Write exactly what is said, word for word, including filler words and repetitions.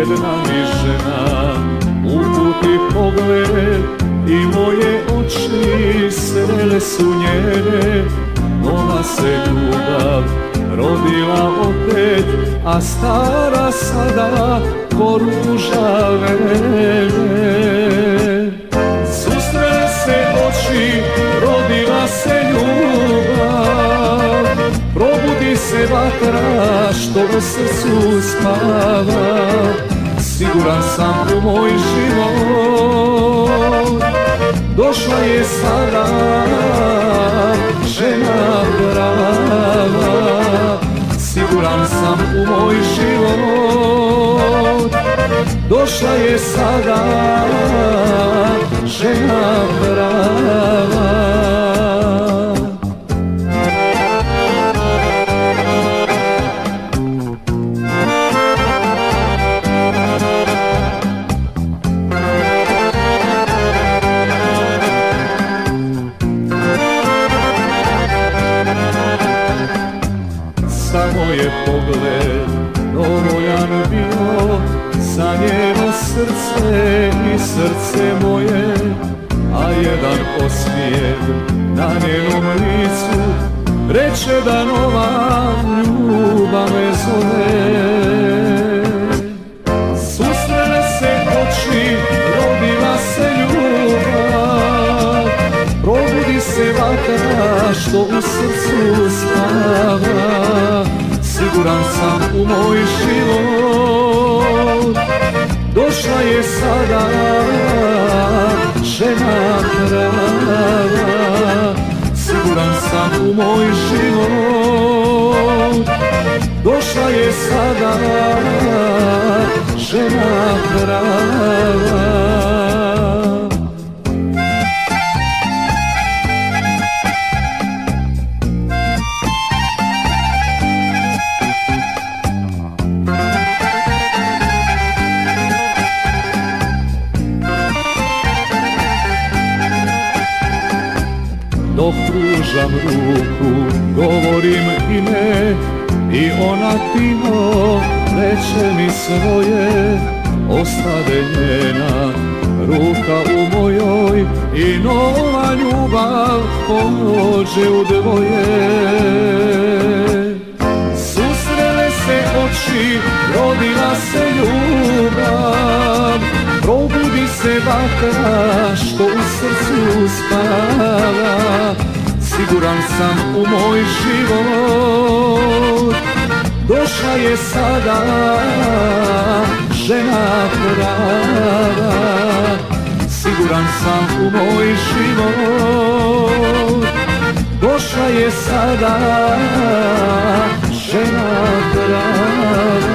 jedna mi žena, uputi pogled i moje oči srele su njene. Nova se ljubav rodila opet, a stara sada poruža vreme. Susrele se oči, rodila se ljubav, probudi se vatra što u srcu spava. Siguran sam u moj život, došla je sada žena prava. Siguran sam u moj život, došla je sada žena prava. Samo je pogled dovoljan bio za njeno srce i srce moje, a jedan osmijeh na njenom licu reče da nova ljubav me zove. Susrele se oči, rodila se ljubav, probudi se vatra što u srcu spava. Siguran sam u moj život, došla je sada žena prava. Siguran sam u moj život, došla je sada žena prava. Dok pružam ruku, govorim ime i ona tino reče mi svoje. Ostade njena ruka u mojoj i nova ljubav pođe u dvoje. Susrele se oči, rodila se ljubav, probudi se vatra što u srcu spava. Siguran sam u moj život, došla je sada žena prava. Siguran sam u moj život, došla je sada žena prava.